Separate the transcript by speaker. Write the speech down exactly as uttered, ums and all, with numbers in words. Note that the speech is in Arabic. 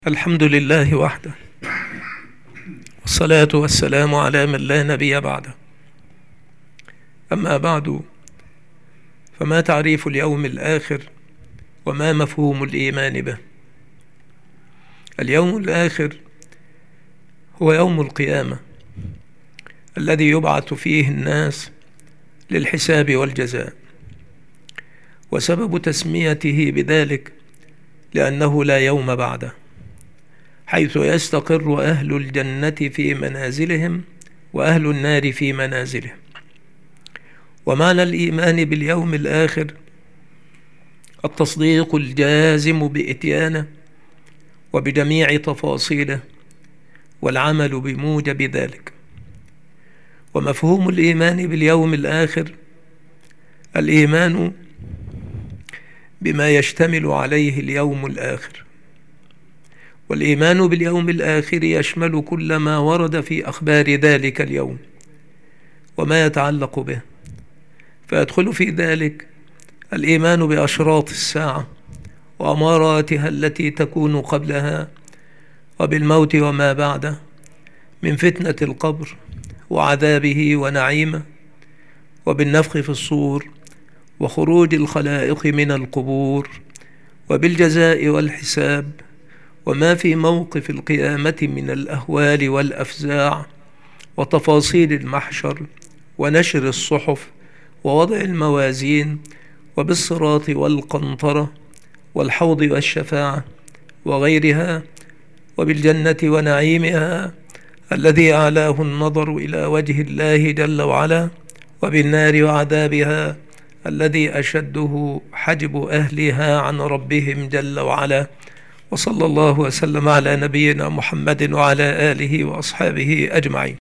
Speaker 1: الحمد لله وحده، والصلاة والسلام على من لا نبي بعده. أما بعد، فما تعريف اليوم الآخر وما مفهوم الإيمان به؟ اليوم الآخر هو يوم القيامة الذي يبعث فيه الناس للحساب والجزاء، وسبب تسميته بذلك لأنه لا يوم بعده، حيث يستقر أهل الجنة في منازلهم وأهل النار في منازلهم. ومعنى الإيمان باليوم الآخر التصديق الجازم بإتيانه وبجميع تفاصيله والعمل بموجب ذلك. ومفهوم الإيمان باليوم الآخر الإيمان بما يشتمل عليه اليوم الآخر، والإيمان باليوم الآخر يشمل كل ما ورد في أخبار ذلك اليوم وما يتعلق به، فيدخل في ذلك الإيمان بأشراط الساعة وأماراتها التي تكون قبلها، وبالموت وما بعده من فتنة القبر وعذابه ونعيمه، وبالنفخ في الصور وخروج الخلائق من القبور، وبالجزاء والحساب، وما في موقف القيامة من الأهوال والأفزاع، وتفاصيل المحشر ونشر الصحف ووضع الموازين، وبالصراط والقنطرة والحوض والشفاعة وغيرها، وبالجنة ونعيمها الذي أعلاه النظر إلى وجه الله جل وعلا، وبالنار وعذابها الذي أشده حجب أهلها عن ربهم جل وعلا. وصلى الله وسلم على نبينا محمد وعلى آله وأصحابه أجمعين.